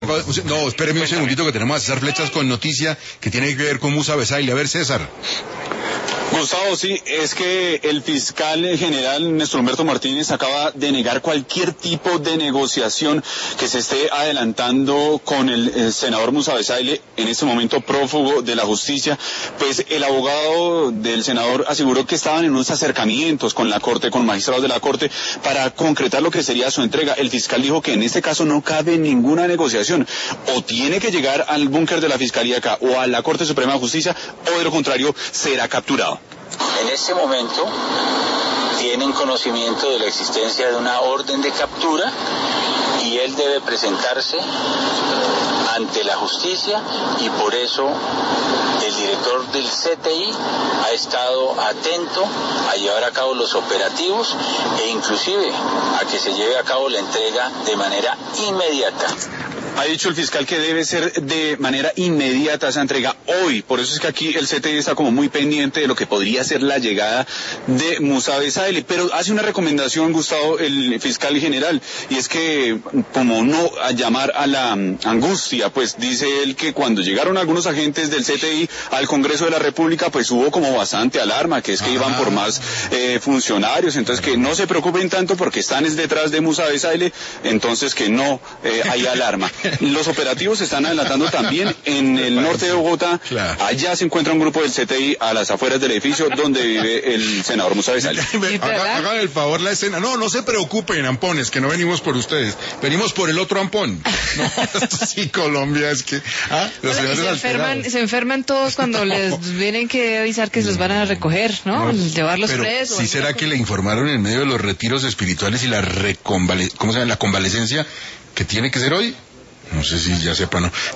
No, espéreme un segundito que tenemos a César Flechas con noticia que tiene que ver con Musa Besaile. A ver, César. Gustavo, sí, es que el fiscal general Néstor Humberto Martínez acaba de negar cualquier tipo de negociación que se esté adelantando con el senador Musa Besaile, en este momento prófugo de la justicia. Pues el abogado del senador aseguró que estaban en unos acercamientos con la Corte, con magistrados de la Corte, para concretar lo que sería su entrega. El fiscal dijo que en este caso no cabe ninguna negociación. O tiene que llegar al búnker de la Fiscalía acá, o a la Corte Suprema de Justicia, o de lo contrario será capturado. En este momento tienen conocimiento de la existencia de una orden de captura y él debe presentarse ante la justicia, y por eso el director del CTI ha estado atento a llevar a cabo los operativos e inclusive a que se lleve a cabo la entrega de manera inmediata. Ha dicho el fiscal que debe ser de manera inmediata esa entrega hoy. Por eso es que aquí el CTI está como muy pendiente de lo que podría ser la llegada de Musa Besaile. Pero hace una recomendación, Gustavo, el fiscal general, y es que como no a llamar a la angustia, pues dice él que cuando llegaron algunos agentes del CTI al Congreso de la República, pues hubo como bastante alarma, que es que iban por más funcionarios. Entonces que no se preocupen tanto porque están detrás de Musa Besaile, entonces que no hay alarma. Los operativos se están adelantando también en el norte de Bogotá. Claro. Allá se encuentra un grupo del CTI a las afueras del edificio donde vive el senador Musa Besaile. Hagan el favor la escena. No se preocupen, ampones, que no venimos por ustedes. Venimos por el otro ampón. No, esto sí, Colombia, es que... los se enferman todos cuando les vienen que avisar que se los van a recoger, ¿no? Llevarlos presos. ¿Sí será que le informaron en medio de los retiros espirituales y la ¿cómo se llama? La convalecencia que tiene que ser hoy? No sé si ya sepa, ¿no?